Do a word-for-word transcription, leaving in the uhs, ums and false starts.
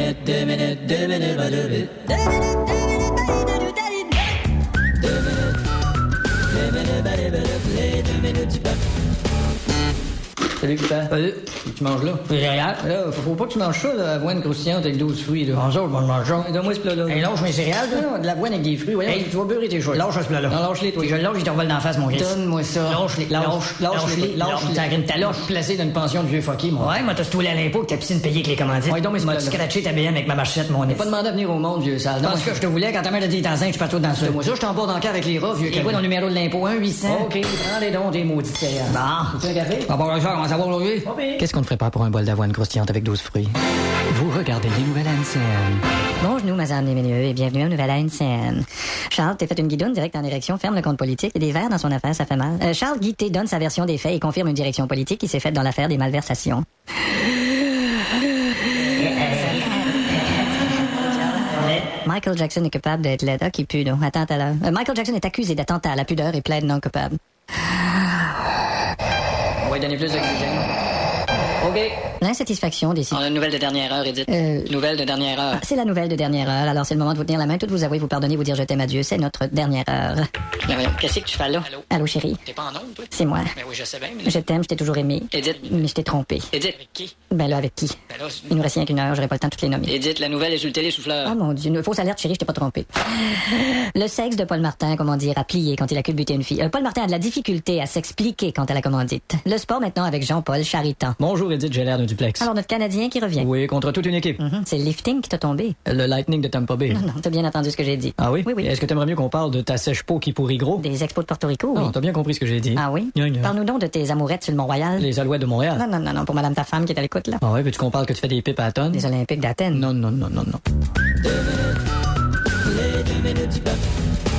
minutes, deux minutes, deux minutes, pas deux minutes. Deux minutes, deux minutes, deux minutes, deux minutes. Deux minutes, deux minutes, deux minutes, deux minutes. Salut, Papa. Salut. Tu manges là? Les céréales. Là, faut, faut pas que tu manges ça, là, avoine croustillante avec douze fruits, là. Bonjour, moi, je mange ça. Donne-moi ce plat-là. Hey, lâche mes céréales, toi. Non, non, de l'avoine avec des fruits, voyons. Hey. Tu vas beurrer tes choses. Lâche ce plat-là. Non, lâche-les, toi. Si je le lâche, je te revole d'en face, mon gars. Donne-moi ça. Lâche-les. Lâche, lâche-les, Lâche-les. lâche-les. T'as grine ta Lâche, lâche. placé dans une pension de vieux fucké, moi. Ouais, moi, t'as stoulé à l'impôt que ta piscine payée avec les commandites. Ouais, donc, mais c'est Moi, pas tu là. scratché ta B M avec ma marchette, mon T'as nez. pas demandé à venir au monde, vieux sale. Parce que je te voulais, quand ta mère t'a dit enceinte, je passe tout dans ça. Moi, ça, je t'emporte dans le cas avec les rats, vieux C'est quoi ton numéro de l'impôt? un huit cents? OK, prends les dons des maudites céréales. Bon. Tu veux un café? Pas bon, ça, comment ça va aujourd'hui? Qu'est-ce qu'on te prépare pour un bol d'avoine croustillante avec douze fruits? Vous regardez les nouvelles N C N. Bonjour, mesdames et messieurs, et bienvenue à Nouvelle N C N. Charles, t'es fait une guidoune directe en érection, ferme le compte politique et des verres dans son affaire, ça fait mal. Euh, Charles Guité donne sa version des faits et confirme une direction politique qui s'est faite dans l'affaire des malversations. Michael Jackson est coupable d'être laid. Ah, qui pue, non? Attends, à l'heure. Euh, Michael Jackson est accusé d'attentat à la pudeur et plaide non coupable. On va lui donner plus d'oxygène. OK. L'insatisfaction des On a une nouvelle de dernière heure, Edith. Euh, Nouvelle de dernière heure. C'est la nouvelle de dernière heure, alors c'est le moment de vous tenir la main, toutes vous avouer, vous pardonner, vous dire je t'aime à Dieu, c'est notre dernière heure. Mais voyons, qu'est-ce que tu fais là? Allô? Allô, chérie? T'es pas en onde, toi? C'est moi. Mais oui, je sais bien, mais... Je t'aime, je t'ai toujours aimé. Edith. Mais je t'ai trompé. Edith, avec qui? Ben là, avec qui? Ben là, c'est- Il nous reste rien qu'une heure, j'aurais pas le temps de toutes les nommer. Edith, la nouvelle est sur le télé-souffleur. Ah mon Dieu, une fausse alerte, chérie, je t'ai pas trompé. Le sexe de Paul Martin, comment dire, a plié quand il a culbuté une fille. Euh, Paul Martin a de la difficulté à s'expliquer quant à la commandite. Le sport maintenant avec Jean-Paul Charitan. Bonjour, Edith, j'ai l'air d'un duplex. Alors, notre Canadien qui revient. Oui, contre toute une équipe. Mhm, c'est le lifting qui t'a tombé. Le Lightning de Tampa Bay. Non, non, t'as bien entendu ce que j'ai dit. Ah oui? Oui, oui. Est-ce que t'aimerais mieux qu'on parle de ta sèche-peau qui pourrit gros? Des expos de Porto Rico, oui. Non, t'as bien compris ce que j'ai dit. Ah oui? Gna, gna. Parle-nous donc de tes amourettes sur le Mont-Royal. Les Alouettes de Montréal. Non, non, non, non, pour madame ta femme qui est à l'écoute, là. Ah ouais, veux-tu qu'on parle que tu fais des pipes à la tonne? Les Olympiques d'Athènes. Non, non, non, non, non. Deux minutes, les deux minutes du peuple.